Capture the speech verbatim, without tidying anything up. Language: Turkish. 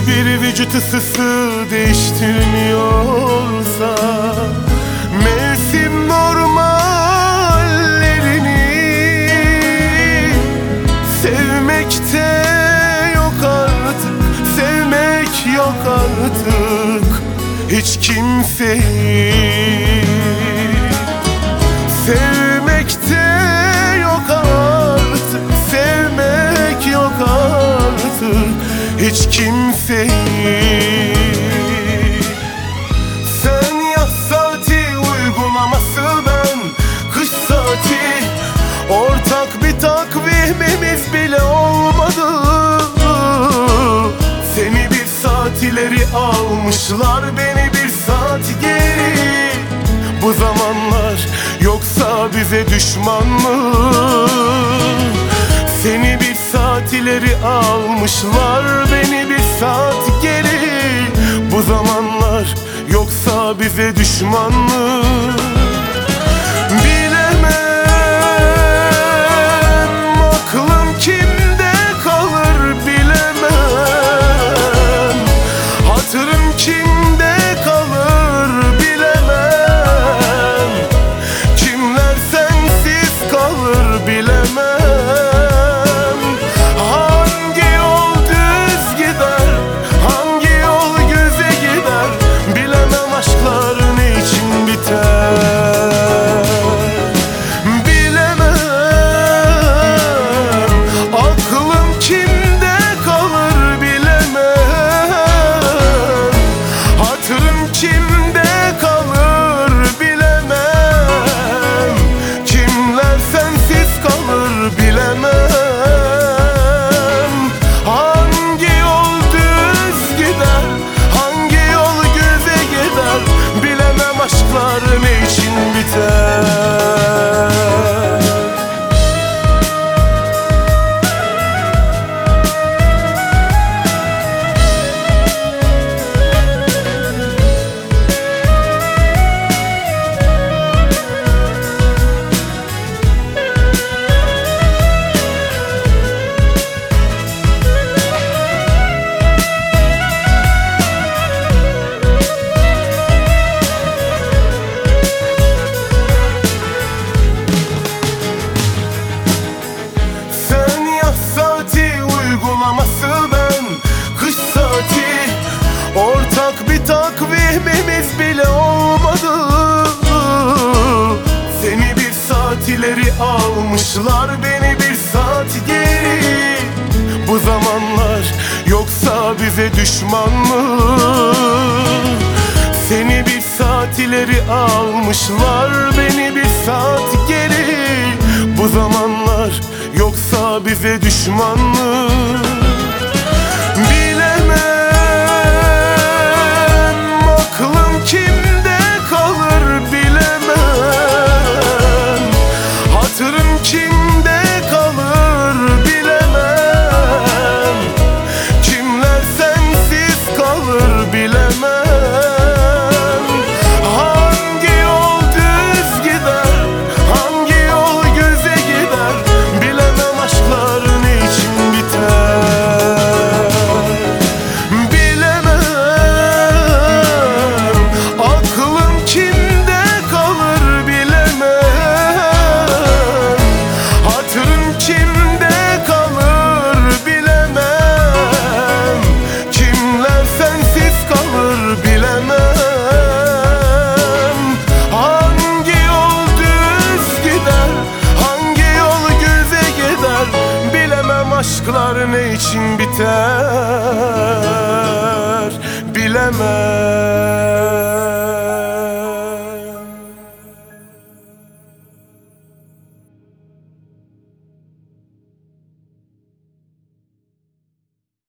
bir vücut ısısı değiştirmiyorsa, mevsim normallerini sevmekte yok artık, sevmek yok artık hiç kimseyi. Sevmekte yok artık, sevmek yok artık hiç kimseyi. Sen yaz saati uygulaması, ben kış saati. Ortak bir takvimimiz bile olmadı. Seni bir saat ileri almışlar, beni bir saat geri. Bu zamanlar yoksa bize düşman mı? Seni bir saat ileri almışlar, beni bir saat geri. Bu zamanlar yoksa bize düşman mı? Bilemem, aklım kimde kalır bilemem. Hatırım kimde kalır bilemem. Kimler sensiz kalır bilemem. Ben kış saati, ortak bir takvimimiz bile olmadı. Seni bir saat ileri almışlar, beni bir saat geri. Bu zamanlar yoksa bize düşman mı? Seni bir saat ileri almışlar, beni bir saat geri. Bu zamanlar yoksa bize düşman mı? Bilemem, aklım kimde kalır bilemem. Hatırım kimde kalır bilemem. Kimler sensiz kalır bilemem. Hangi yol düz gider, hangi yol göze gider, bilemem aşklar ne için biter. Bilemem, aklım kimde kalır bilemem. Hatırım kimde kalır bilemem. Kimler sensiz kalır bilemem. Hangi yol düz gider, hangi yol göze gider, bilemem aşklar ne için biter, bilemem.